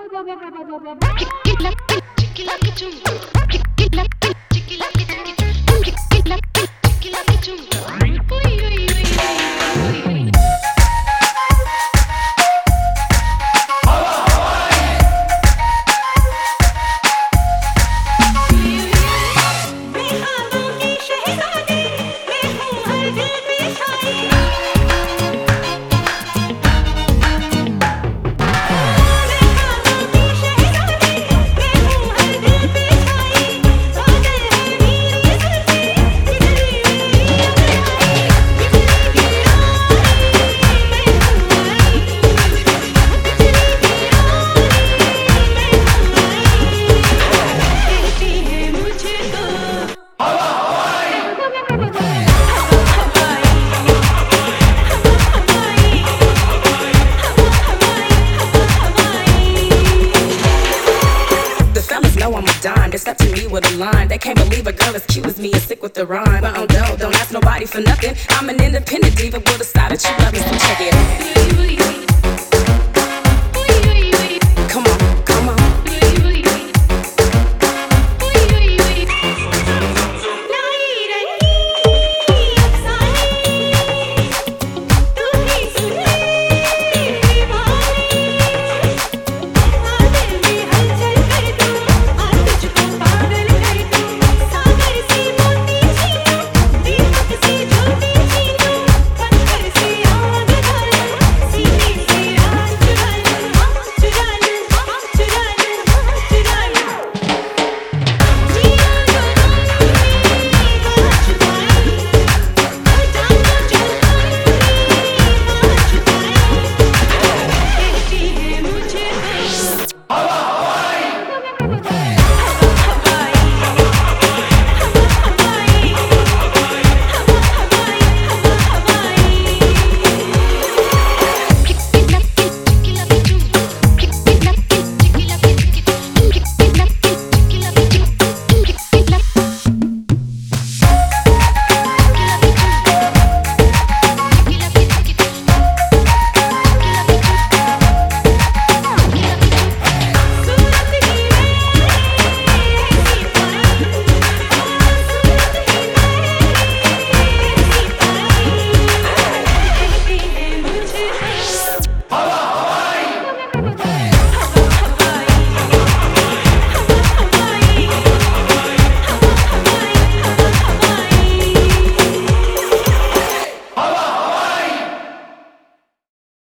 Step to me with a line. They can't believe a girl as cute as me is sick with the rhyme. But don't ask nobody for nothing. I'm an independent diva with a style that you love me, so check it out.